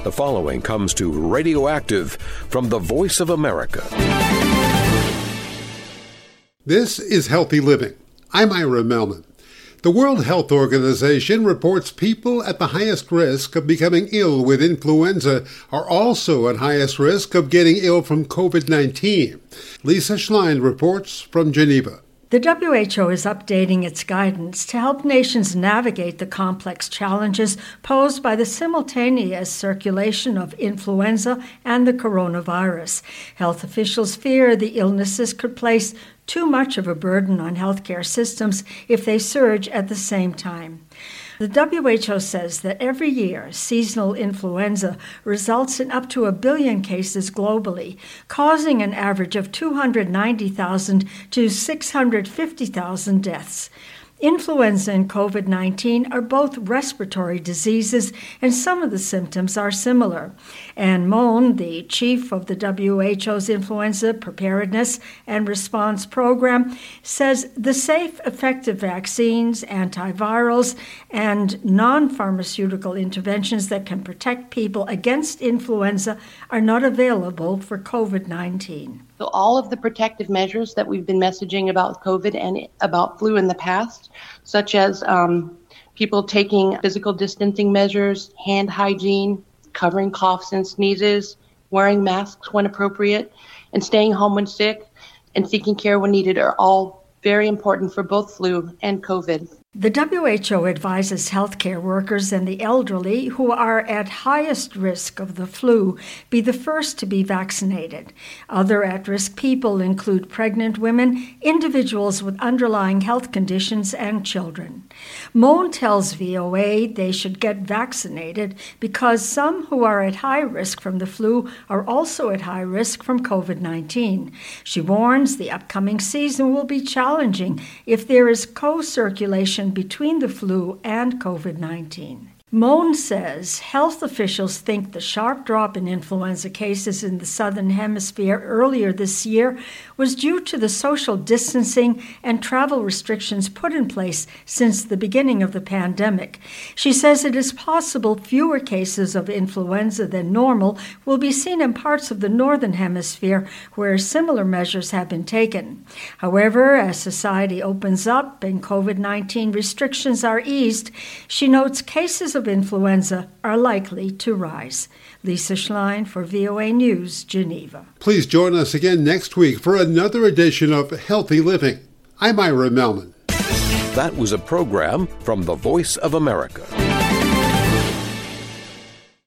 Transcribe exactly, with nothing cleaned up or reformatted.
The following comes to Radioactive from the Voice of America. This is Healthy Living. I'm Ira Melman. The World Health Organization reports people at the highest risk of becoming ill with influenza are also at highest risk of getting ill from covid nineteen. Lisa Schlein reports from Geneva. The W H O is updating its guidance to help nations navigate the complex challenges posed by the simultaneous circulation of influenza and the coronavirus. Health officials fear the illnesses could place too much of a burden on healthcare systems if they surge at the same time. The W H O says that every year, seasonal influenza results in up to a billion cases globally, causing an average of two hundred ninety thousand to six hundred fifty thousand deaths. Influenza and covid nineteen are both respiratory diseases, and some of the symptoms are similar. Anne Mohn, the chief of the W H O's Influenza Preparedness and Response Program, says the safe, effective vaccines, antivirals, and non-pharmaceutical interventions that can protect people against influenza are not available for covid nineteen. So all of the protective measures that we've been messaging about COVID and about flu in the past, such as um, people taking physical distancing measures, hand hygiene, covering coughs and sneezes, wearing masks when appropriate, and staying home when sick, and seeking care when needed are all very important for both flu and COVID. The W H O advises healthcare workers and the elderly who are at highest risk of the flu be the first to be vaccinated. Other at-risk people include pregnant women, individuals with underlying health conditions, and children. Mohn tells V O A they should get vaccinated because some who are at high risk from the flu are also at high risk from covid nineteen. She warns the upcoming season will be challenging if there is co-circulation between the flu and covid nineteen. Mohn says health officials think the sharp drop in influenza cases in the Southern Hemisphere earlier this year was due to the social distancing and travel restrictions put in place since the beginning of the pandemic. She says it is possible fewer cases of influenza than normal will be seen in parts of the Northern Hemisphere where similar measures have been taken. However, as society opens up and covid nineteen restrictions are eased, she notes cases of influenza are likely to rise. Lisa Schlein for V O A News, Geneva. Please join us again next week for another edition of Healthy Living. I'm Ira Melman. That was a program from the Voice of America.